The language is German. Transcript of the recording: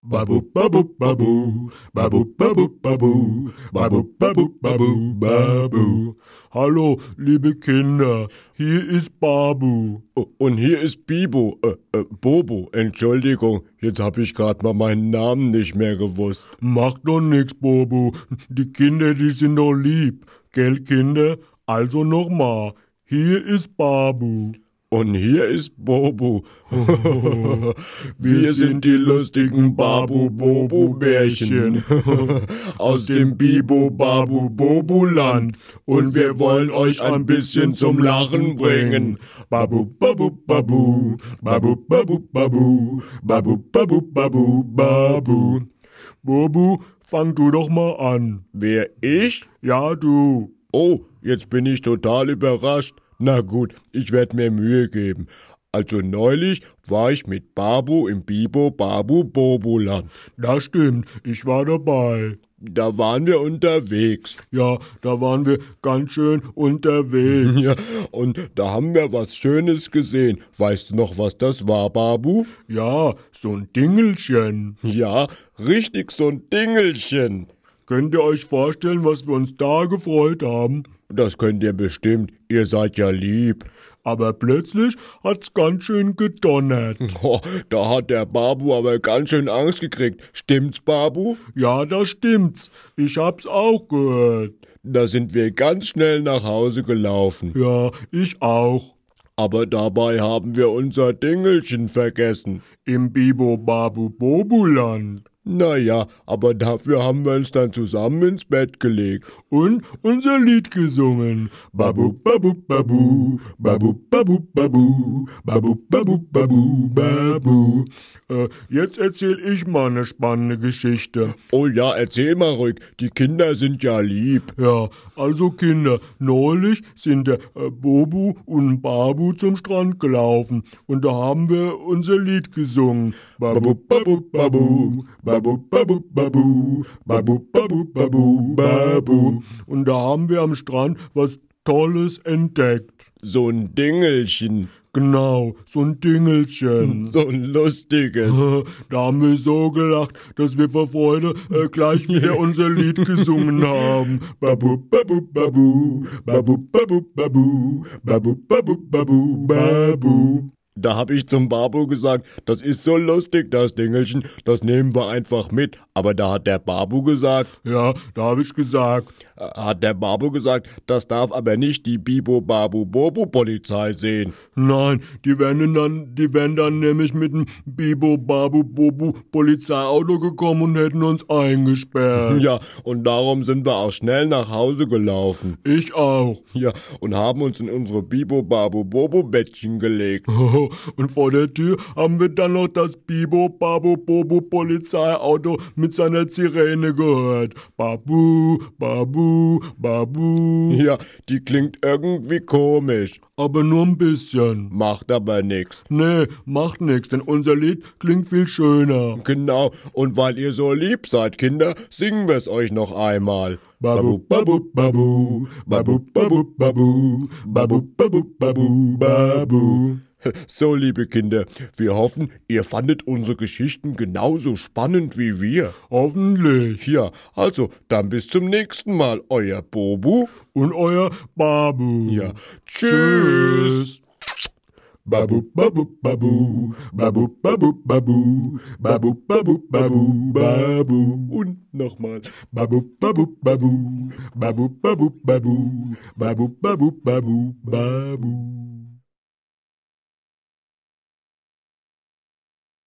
Babu, babu, babu, babu, babu, babu, babu, babu, babu, babu. Hallo, liebe Kinder, hier ist Babu. Und hier ist Bibo, Bobo, Entschuldigung, jetzt habe ich gerade mal meinen Namen nicht mehr gewusst. Macht doch nix, Bobo. Die Kinder, die sind doch lieb. Gell, Kinder? Also nochmal. Hier ist Babu. Und hier ist Bobo. Wir sind die lustigen Babu-Bobo-Bärchen aus dem Bibo-Babu-Bobo-Land. Und wir wollen euch ein bisschen zum Lachen bringen. Babu, babu, babu, babu, babu, babu, babu, babu, babu, babu. Bobu, fang du doch mal an. Wer, ich? Ja, du. Oh, jetzt bin ich total überrascht. Na gut, ich werde mir Mühe geben. Also neulich war ich mit Babu im Bibo-Babu-Bobo-Land. Das stimmt, ich war dabei. Da waren wir unterwegs. Ja, da waren wir ganz schön unterwegs. Ja, und da haben wir was Schönes gesehen. Weißt du noch, was das war, Babu? Ja, so ein Dingelchen. Ja, richtig so ein Dingelchen. Könnt ihr euch vorstellen, was wir uns da gefreut haben? Das könnt ihr bestimmt, ihr seid ja lieb. Aber plötzlich hat's ganz schön gedonnert. Oh, da hat der Babu aber ganz schön Angst gekriegt. Stimmt's, Babu? Ja, das stimmt's. Ich hab's auch gehört. Da sind wir ganz schnell nach Hause gelaufen. Ja, ich auch. Aber dabei haben wir unser Dingelchen vergessen. Im Bibo-Babu-Bobu-Land. Naja, aber dafür haben wir uns dann zusammen ins Bett gelegt. Und unser Lied gesungen. Babu, babu, babu, babu, babu, babu, babu, babu, babu, babu. Jetzt erzähl ich mal eine spannende Geschichte. Oh ja, erzähl mal ruhig, die Kinder sind ja lieb. Ja, also Kinder, neulich sind der Bobu und Babu zum Strand gelaufen und da haben wir unser Lied gesungen. Babu, babu, babu, babu, babu, babu, babu, babu, babu, babu. Und da haben wir am Strand was Tolles entdeckt. So ein Dingelchen. Genau, so ein Dingelchen. So ein lustiges. Da haben wir so gelacht, dass wir vor Freude gleich wieder unser Lied gesungen haben. Babu, babu, babu, babu, babu, babu, babu, babu, babu, babu. Da hab ich zum Babu gesagt, das ist so lustig, das Dingelchen, das nehmen wir einfach mit. Aber da hat der Babu gesagt, ja, da hab ich gesagt, das darf aber nicht die Bibo-Babu-Bobo-Polizei sehen. Nein, die wären dann nämlich mit dem Bibo-Babu-Bobu-Polizeiauto gekommen und hätten uns eingesperrt. Ja, und darum sind wir auch schnell nach Hause gelaufen. Ich auch. Ja, und haben uns in unsere Bibo-Babu-Bobo-Bettchen gelegt. Und vor der Tür haben wir dann noch das Bibo-Babu-Bobu-Polizeiauto mit seiner Sirene gehört. Babu, Babu, Babu. Ja, die klingt irgendwie komisch. Aber nur ein bisschen. Macht aber nix. Nee, macht nix, denn unser Lied klingt viel schöner. Genau, und weil ihr so lieb seid, Kinder, singen wir es euch noch einmal. Babu, babu, babu, babu, babu, babu, babu, babu, babu, babu. So, liebe Kinder, wir hoffen, ihr fandet unsere Geschichten genauso spannend wie wir. Hoffentlich. Ja, also, dann bis zum nächsten Mal, euer Bobu und euer Babu. Ja, tschüss. Babu, babu, babu, babu, babu, babu, babu, babu, babu, babu. Und nochmal. Babu, babu, babu, babu, babu, babu, babu, babu, babu, babu.